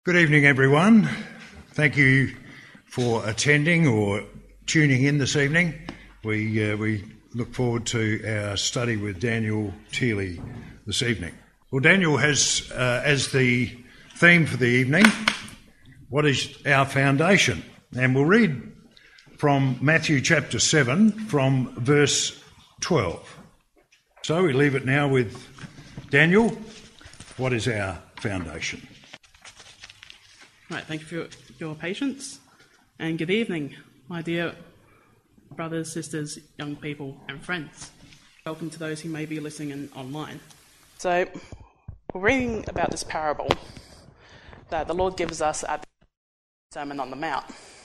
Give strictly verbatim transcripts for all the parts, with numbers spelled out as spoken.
Good evening, everyone. Thank you for attending or tuning in this evening. We uh, we look forward to our study with Daniel Teely this evening. Well, Daniel has uh, as the theme for the evening, what is our foundation? And we'll read from Matthew chapter seven from verse twelve. So we leave it now with Daniel. What is our foundation? Right, thank you for your, your patience, and good evening, my dear brothers, sisters, young people, and friends. Welcome to those who may be listening in online. So, we're reading about this parable that the Lord gives us at the Sermon on the Mount.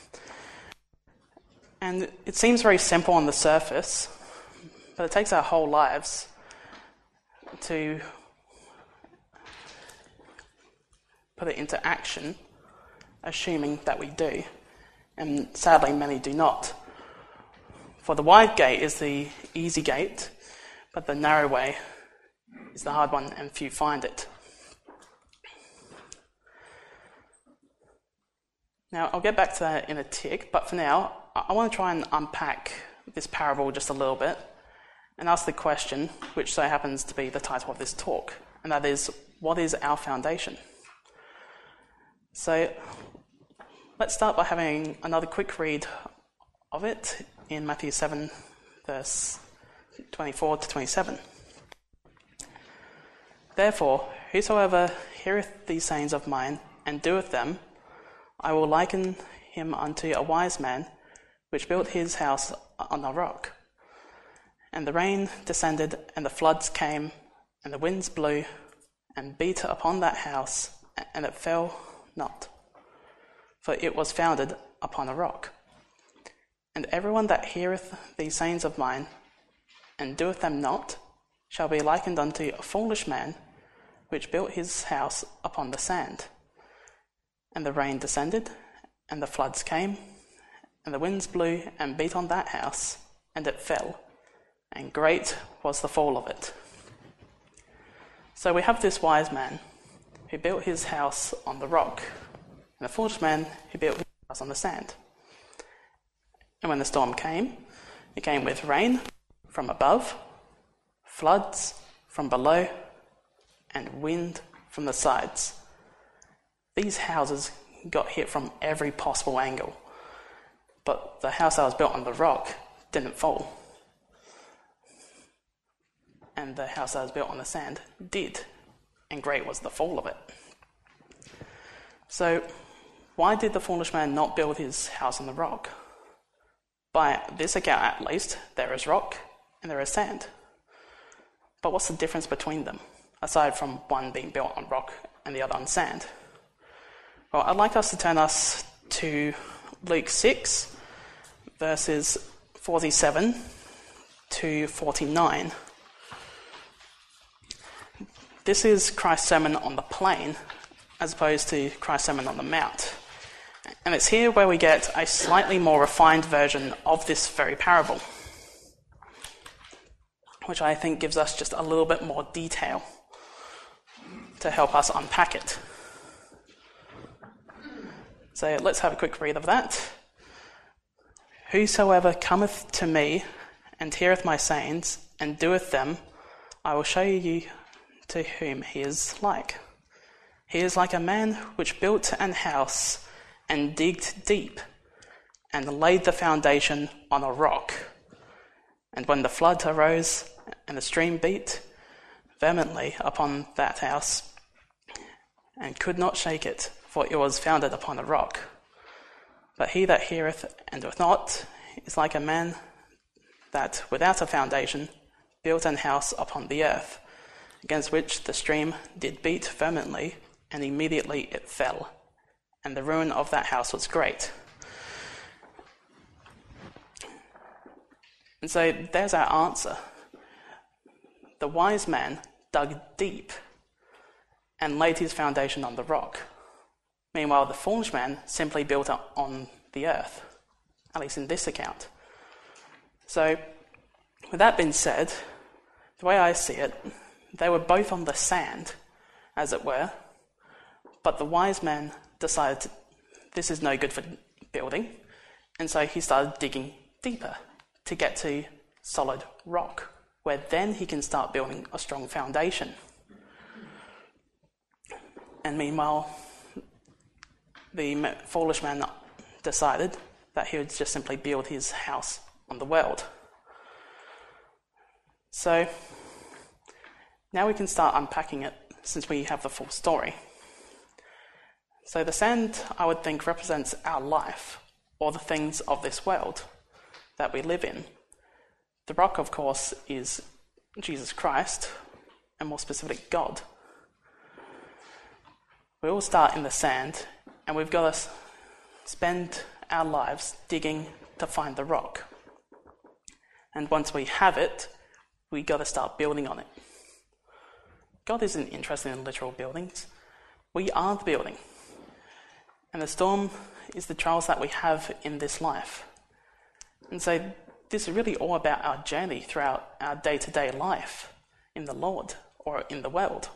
And it seems very simple on the surface, but it takes our whole lives to put it into action, assuming that we do, and sadly many do not. For the wide gate is the easy gate, but the narrow way is the hard one, and few find it. Now, I'll get back to that in a tick, but for now, I want to try and unpack this parable just a little bit and ask the question, which so happens to be the title of this talk, and that is, what is our foundation? So, let's start by having another quick read of it in Matthew seven, verse twenty-four to twenty-seven. Therefore, whosoever heareth these sayings of mine, and doeth them, I will liken him unto a wise man, which built his house on a rock. And the rain descended, and the floods came, and the winds blew, and beat upon that house, and it fell not, for it was founded upon a rock. And everyone that heareth these sayings of mine, and doeth them not, shall be likened unto a foolish man, which built his house upon the sand. And the rain descended, and the floods came, and the winds blew and beat on that house, and it fell, and great was the fall of it. So we have this wise man who built his house on the rock, and a foolish man who built his house on the sand. And when the storm came, it came with rain from above, floods from below, and wind from the sides. These houses got hit from every possible angle, but the house that was built on the rock didn't fall. And the house that was built on the sand did, and great was the fall of it. So, why did the foolish man not build his house on the rock? By this account at least, there is rock and there is sand. But what's the difference between them, aside from one being built on rock and the other on sand? Well, I'd like us to turn us to Luke six, verses forty-seven to forty-nine. This is Christ's Sermon on the Plain, as opposed to Christ's Sermon on the Mount. And it's here where we get a slightly more refined version of this very parable, which I think gives us just a little bit more detail to help us unpack it. So let's have a quick read of that. Whosoever cometh to me and heareth my sayings and doeth them, I will show you to whom he is like. He is like a man which built an house and digged deep and laid the foundation on a rock. And when the flood arose and the stream beat vehemently upon that house and could not shake it, for it was founded upon a rock. But he that heareth and doeth not is like a man that without a foundation built an house upon the earth, against which the stream did beat vehemently, and immediately it fell, and the ruin of that house was great. And so there's our answer. The wise man dug deep and laid his foundation on the rock. Meanwhile, the foolish man simply built up on the earth, at least in this account. So, with that being said, the way I see it, they were both on the sand, as it were, but the wise man decided to, this is no good for building, and so he started digging deeper to get to solid rock, where then he can start building a strong foundation. And meanwhile, the foolish man decided that he would just simply build his house on the world. So now we can start unpacking it, since we have the full story. So the sand, I would think, represents our life, or the things of this world that we live in. The rock, of course, is Jesus Christ, and more specifically, God. We all start in the sand, and we've got to spend our lives digging to find the rock. And once we have it, we got to start building on it. God isn't interested in literal buildings. We are the building. And the storm is the trials that we have in this life. And so this is really all about our journey throughout our day-to-day life in the Lord or in the world.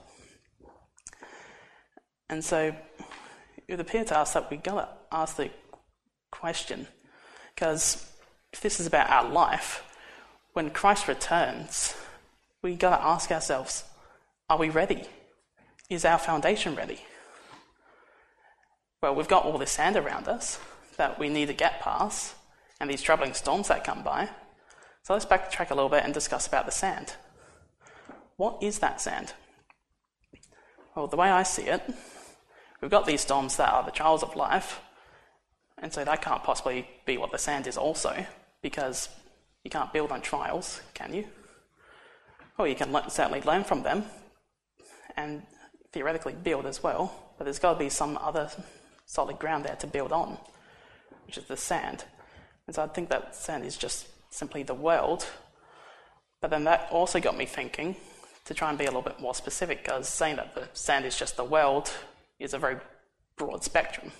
And so it would appear to us that we've got to ask the question, because if this is about our life, when Christ returns, we've got to ask ourselves, are we ready? Is our foundation ready? Well, we've got all this sand around us that we need to get past, and these troubling storms that come by. So let's backtrack a little bit and discuss about the sand. What is that sand? Well, the way I see it, we've got these storms that are the trials of life, and so that can't possibly be what the sand is also, because you can't build on trials, can you? Well, you can le- certainly learn from them, and theoretically build as well, but there's got to be some other solid ground there to build on, which is the sand. And so I think that sand is just simply the world. But then that also got me thinking to try and be a little bit more specific, because saying that the sand is just the world is a very broad spectrum.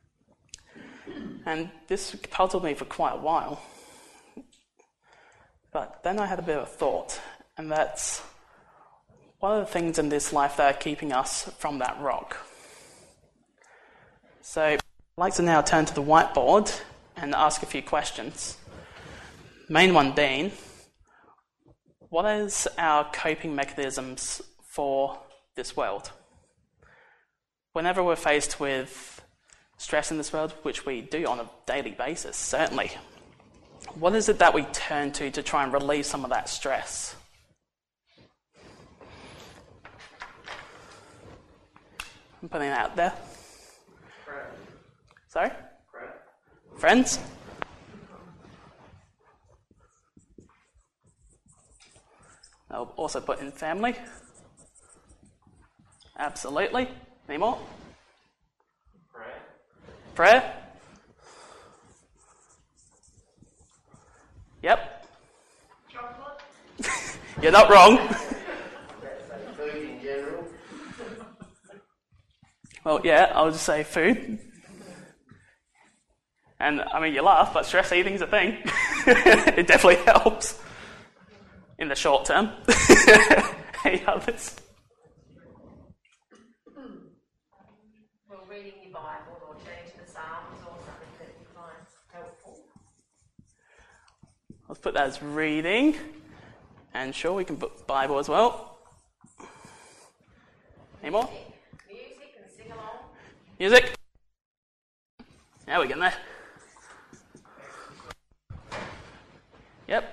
And this puzzled me for quite a while. But then I had a bit of a thought, and that's, what are the things in this life that are keeping us from that rock? So I'd like to now turn to the whiteboard and ask a few questions. Main one being, what is our coping mechanisms for this world? Whenever we're faced with stress in this world, which we do on a daily basis, certainly, what is it that we turn to to try and relieve some of that stress? I'm putting it out there. Friends. Sorry? Friends. Friends? I'll also put in family. Absolutely. Any more? Prayer. Prayer? Yep. Chocolate. You're not wrong. Food in general. Well, yeah, I'll just say food. And, I mean, you laugh, but stress eating's a thing. It definitely helps. In the short term. Any others? Well, reading your Bible or turning to the Psalms or something that you find helpful. Let's put that as reading. And sure, we can put Bible as well. Any more? Music and sing along. Music. Yeah, we're getting there. Yep.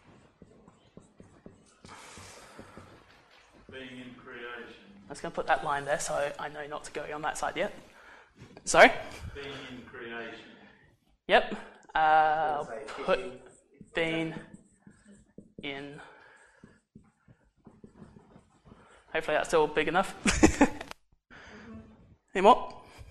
Being in creation. I was going to put that line there so I know not to go on that side yet. Sorry? Being in creation. Yep. Uh, I'll put being in. Hopefully that's still big enough. Any more?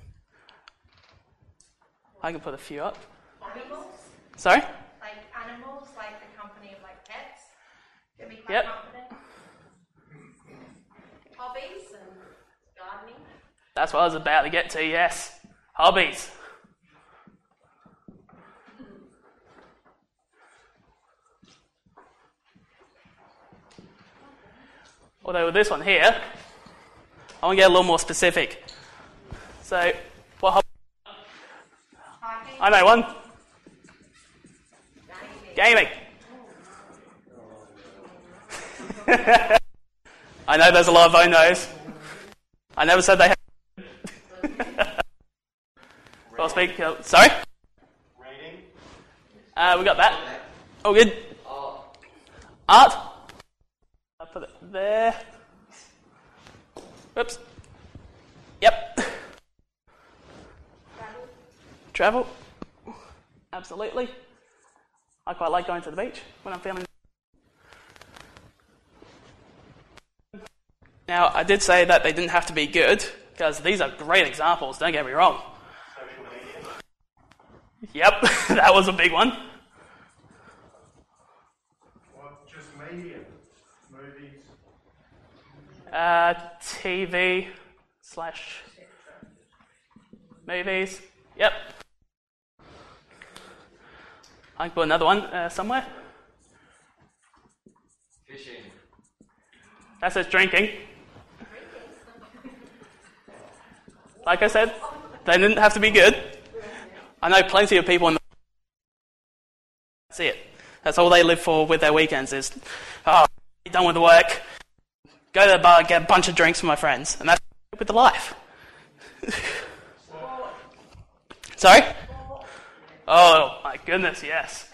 I can put a few up. Animals, Sorry? like animals, like the company of like pets. Can be quite Yep. confident. Hobbies and gardening. That's what I was about to get to, yes. Hobbies. Although with this one here, I want to get a little more specific. So, what hobbies I know one. Gaming. I know there's a lot of oh no's. I never said they had. Well, speak. Uh, sorry? Reading. Uh, we got that. All good. Art. I'll put it there. Whoops. Yep. Travel. Absolutely. I quite like going to the beach when I'm feeling. Now, I did say that they didn't have to be good, because these are great examples, don't get me wrong. Social media. Yep, that was a big one. What, just media? Movies? Uh, T V slash movies. Yep. I can put another one uh, somewhere. Fishing. That says drinking. Like I said, they didn't have to be good. I know plenty of people in the... That's it. That's all they live for with their weekends is, oh, done with the work, go to the bar, get a bunch of drinks with my friends, and that's with the life. Sorry? Oh, my goodness, yes.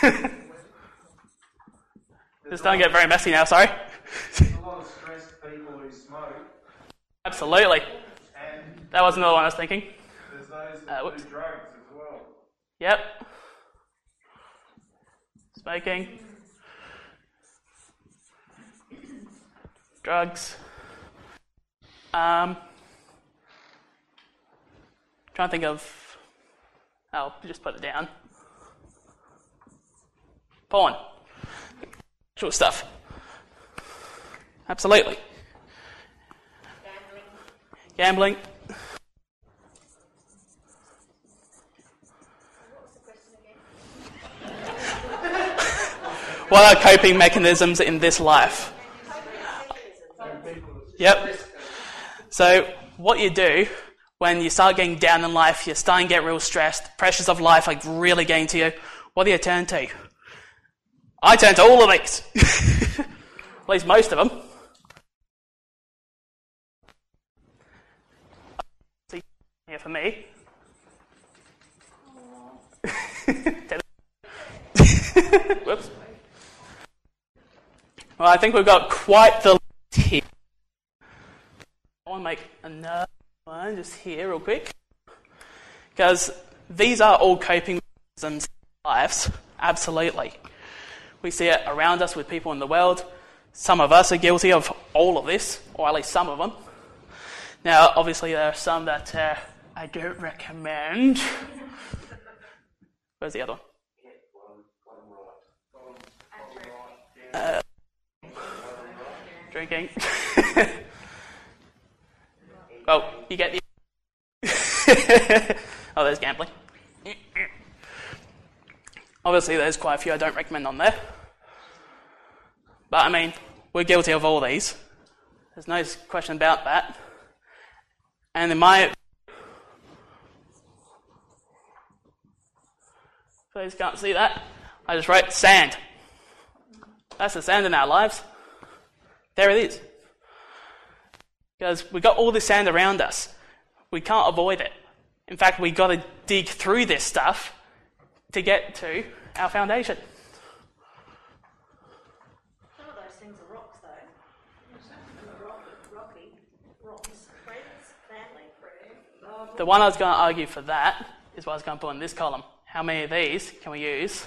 This don't get very messy now, sorry. There's a lot of stressed people who smoke, Absolutely. and That was another one I was thinking. there's those Uh, that whoops. do drugs as well. Yep. Smoking. Drugs. Um, trying to think of... I'll just put it down. Porn. Sure stuff. Absolutely. Gambling. Gambling. What was the question again? What are coping mechanisms in this life? Yep. So what you do when you start getting down in life, you're starting to get real stressed, pressures of life are really getting to you, what do you turn to? I turn to all of these. At least most of them. See here for me. Whoops. Well, I think we've got quite the list here. I want to make another one just here real quick. Because these are all coping mechanisms in our lives. Absolutely. We see it around us with people in the world. Some of us are guilty of all of this, or at least some of them. Now, obviously, there are some that uh, I don't recommend. Where's the other one? Uh, drinking. Oh, you get the... Oh, there's gambling. Obviously, there's quite a few I don't recommend on there. But, I mean, we're guilty of all these. There's no question about that. And in my... Please can't see that. I just wrote sand. That's the sand in our lives. There it is. Because we've got all this sand around us. We can't avoid it. In fact, we've got to dig through this stuff to get to our foundation. Some of those things are rocks, though. Rock, rocky, rocks, friends, family, friends. The one I was going to argue for that is what I was going to put in this column. How many of these can we use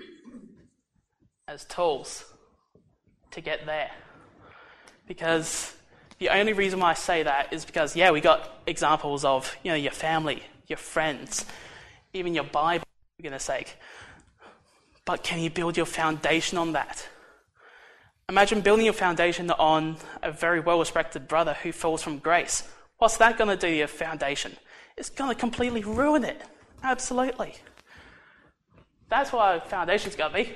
as tools to get there? Because the only reason why I say that is because, yeah, we got examples of, you know, your family, your friends, even your Bible, for goodness sake. But can you build your foundation on that? Imagine building your foundation on a very well-respected brother who falls from grace. What's that going to do to your foundation? It's going to completely ruin it. Absolutely. That's what our foundation's got to be.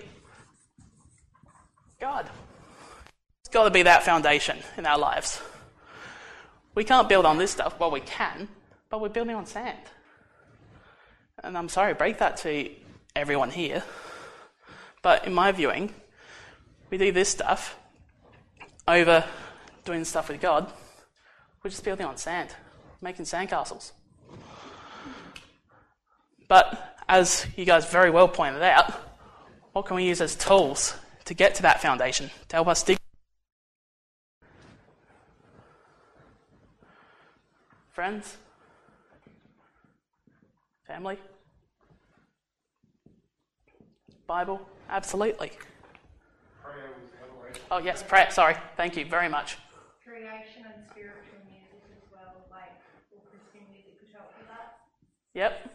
God. It's got to be that foundation in our lives. We can't build on this stuff. Well, we can, but we're building on sand. And I'm sorry to break that to everyone here, but in my viewing, we do this stuff over doing stuff with God. We're just building on sand, making sandcastles. But as you guys very well pointed out, what can we use as tools to get to that foundation, to help us dig? Friends? Family? Bible? Absolutely. Prayer was the other way. Oh yes, prayer, sorry. Thank you very much. Creation and spiritual music as well, like all Christian music could help with that. Yep.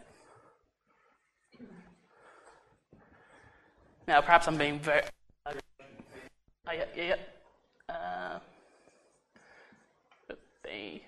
Now, perhaps I'm being very... Oh, yeah, yeah, yeah. Uh, the...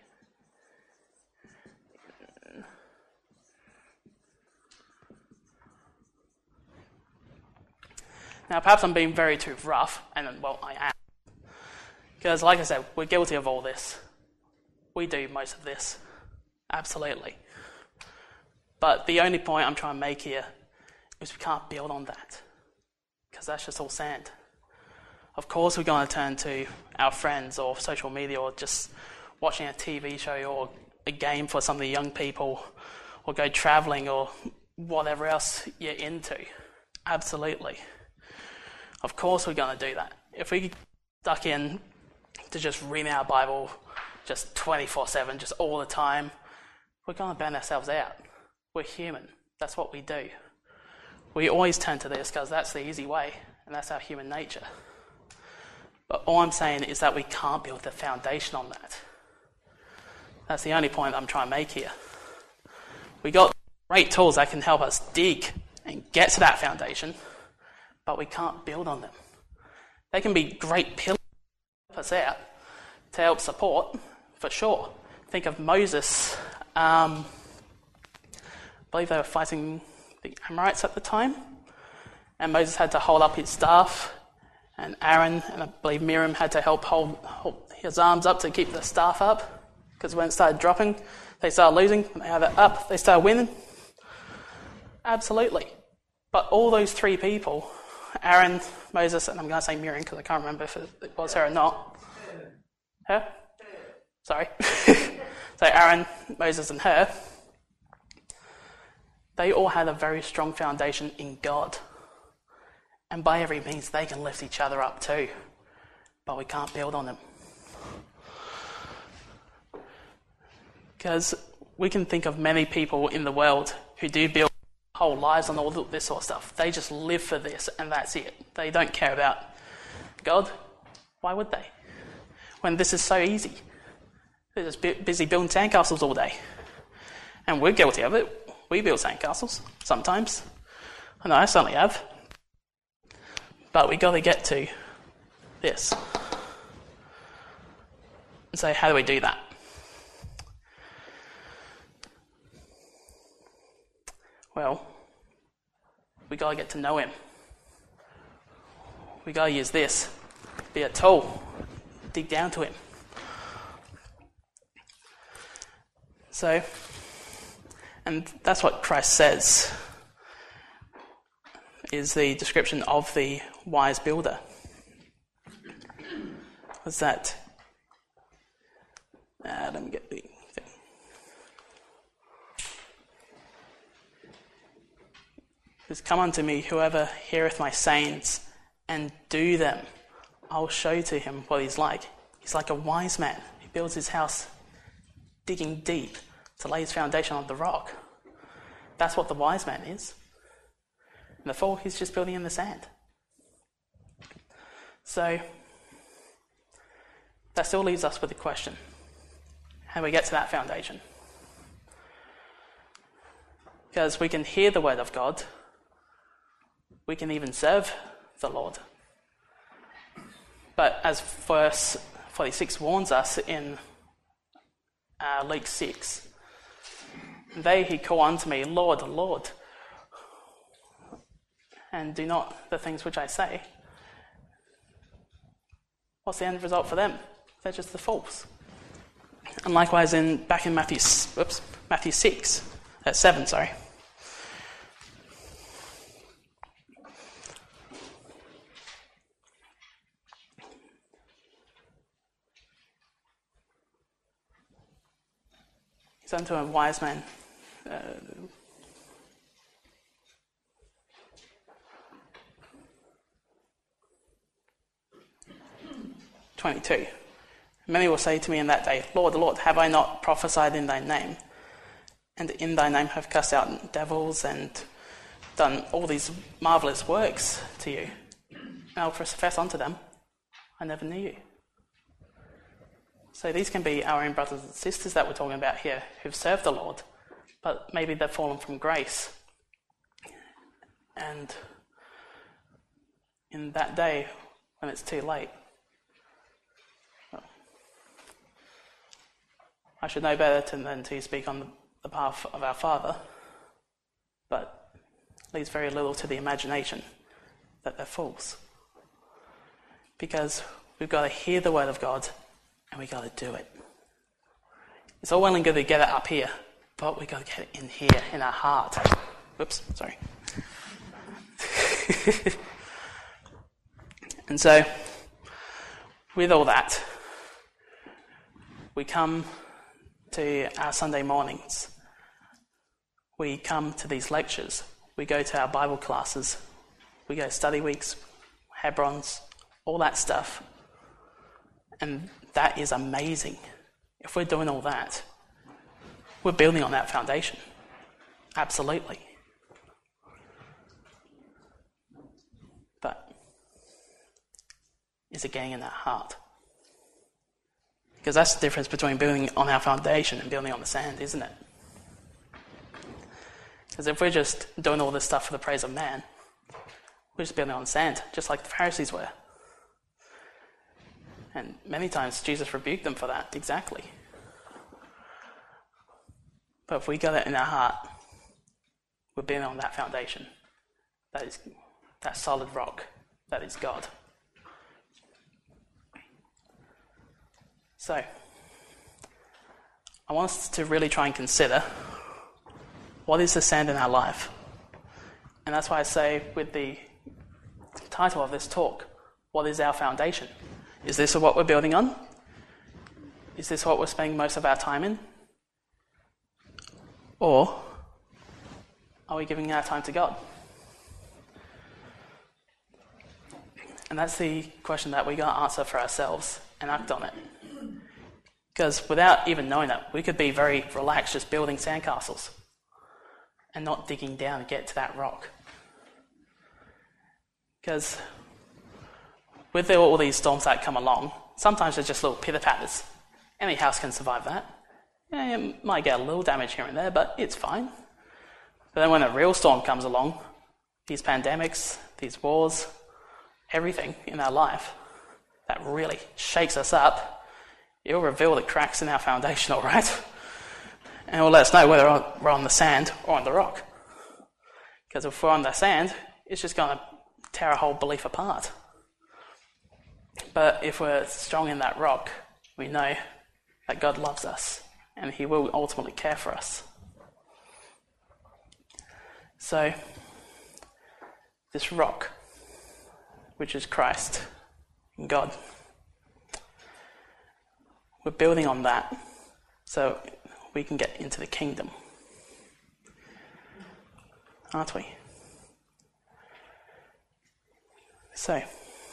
Now, perhaps I'm being very too rough, and well, I am. Because, like I said, we're guilty of all this. We do most of this. Absolutely. But the only point I'm trying to make here is we can't build on that. Because that's just all sand. Of course we're going to turn to our friends or social media or just watching a T V show or a game for some of the young people or go travelling or whatever else you're into. Absolutely. Of course we're going to do that. If we get stuck in to just reading our Bible just twenty-four seven, just all the time, we're going to burn ourselves out. We're human. That's what we do. We always turn to this because that's the easy way, and that's our human nature. But all I'm saying is that we can't build the foundation on that. That's the only point I'm trying to make here. We got great tools that can help us dig and get to that foundation, but we can't build on them. They can be great pillars to help us out, to help support, for sure. Think of Moses. Um, I believe they were fighting the Amorites at the time, and Moses had to hold up his staff, and Aaron and I believe Miriam had to help hold, hold his arms up to keep the staff up, because when it started dropping, they started losing. When they had it up, they started winning. Absolutely. But all those three people, Aaron, Moses, and I'm going to say Miriam because I can't remember if it was her or not. Her? Sorry. So Aaron, Moses, and her, they all had a very strong foundation in God. And by every means, they can lift each other up too. But we can't build on them. Because we can think of many people in the world who do build whole lives on all this sort of stuff. They just live for this and that's it. They don't care about God. Why would they? When this is so easy. They're just busy building sandcastles all day. And we're guilty of it. We build sandcastles sometimes. I know I certainly have. But we got to get to this. And so how do we do that? Well, we got to get to know him. We got to use this. Be a tool. Dig down to him. So, and that's what Christ says, is the description of the wise builder. Was that, uh, let me get the thing. Says, come unto me, whoever heareth my sayings, and do them. I'll show to him what he's like. He's like a wise man. He builds his house digging deep to lay his foundation on the rock. That's what the wise man is. And the fool, he's just building in the sand. So, that still leaves us with the question, how do we get to that foundation? Because we can hear the word of God, we can even serve the Lord. But as verse forty-six warns us in uh, Luke six, they who call unto me, Lord, Lord, and do not the things which I say, what's the end result for them? They're just the fools. And likewise in back in Matthew, oops, Matthew six, uh, seven, sorry, Turn to a wise man. Uh, twenty-two. Many will say to me in that day, Lord, Lord, have I not prophesied in thy name? And in thy name have cast out devils and done all these marvellous works to you. And I'll profess unto them, I never knew you. So these can be our own brothers and sisters that we're talking about here who've served the Lord, but maybe they've fallen from grace. And in that day, when it's too late, well, I should know better to, than to speak on the, the behalf of our Father, but leaves very little to the imagination that they're fools. Because we've got to hear the word of God and we've got to do it. It's all well and good to get it up here, but we've got to get it in here, in our heart. Whoops, sorry. And so, with all that, we come to our Sunday mornings. We come to these lectures. We go to our Bible classes. We go to study weeks, Hebrons, all that stuff. And that is amazing. If we're doing all that, we're building on that foundation. Absolutely. But is it getting in that heart? Because that's the difference between building on our foundation and building on the sand, isn't it? Because if we're just doing all this stuff for the praise of man, we're just building on sand, just like the Pharisees were. And many times Jesus rebuked them for that, exactly. But if we got it in our heart, we're building on that foundation. That is that solid rock. That is God. So, I want us to really try and consider what is the sand in our life. And that's why I say with the title of this talk, what is our foundation? Is this what we're building on? Is this what we're spending most of our time in? Or are we giving our time to God? And that's the question that we got to answer for ourselves and act on it. Because without even knowing it, we could be very relaxed just building sandcastles and not digging down to get to that rock. Because with all these storms that come along, sometimes they're just little pitter-patters. Any house can survive that. Yeah, it might get a little damage here and there, but it's fine. But then when a real storm comes along, these pandemics, these wars, everything in our life that really shakes us up, it'll reveal the cracks in our foundation, all right? And it will let us know whether we're on the sand or on the rock. Because if we're on the sand, it's just going to tear our whole belief apart. But if we're strong in that rock, we know that God loves us and he will ultimately care for us. So, this rock, which is Christ and God, we're building on that so we can get into the kingdom. Aren't we? So,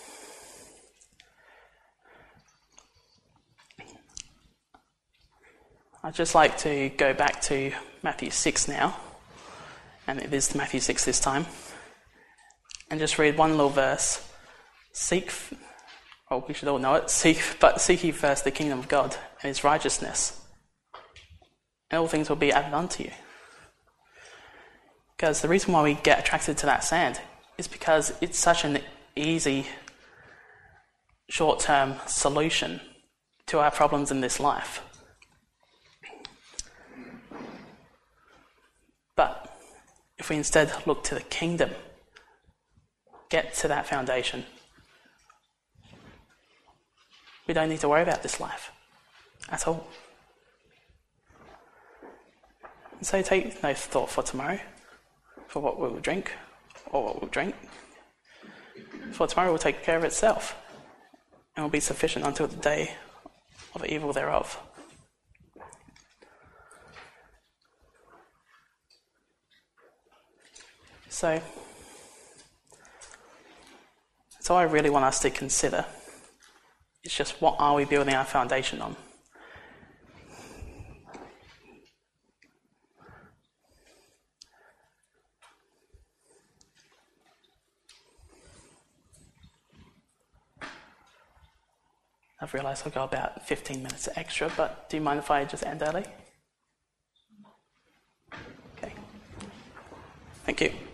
I'd just like to go back to Matthew six now, and it is Matthew six this time, and just read one little verse. Seek, well, we should all know it, seek, but seek ye first the kingdom of God and his righteousness, and all things will be added unto you. Because the reason why we get attracted to that sand is because it's such an easy, short-term solution to our problems in this life. But if we instead look to the kingdom, get to that foundation, we don't need to worry about this life at all. And so take no thought for tomorrow, for what we will drink or what we'll drink. For tomorrow will take care of itself and will be sufficient until the day of evil thereof. So, so I really want us to consider. It's just, what are we building our foundation on? I've realised I've got about fifteen minutes extra, but do you mind if I just end early? Okay. Thank you.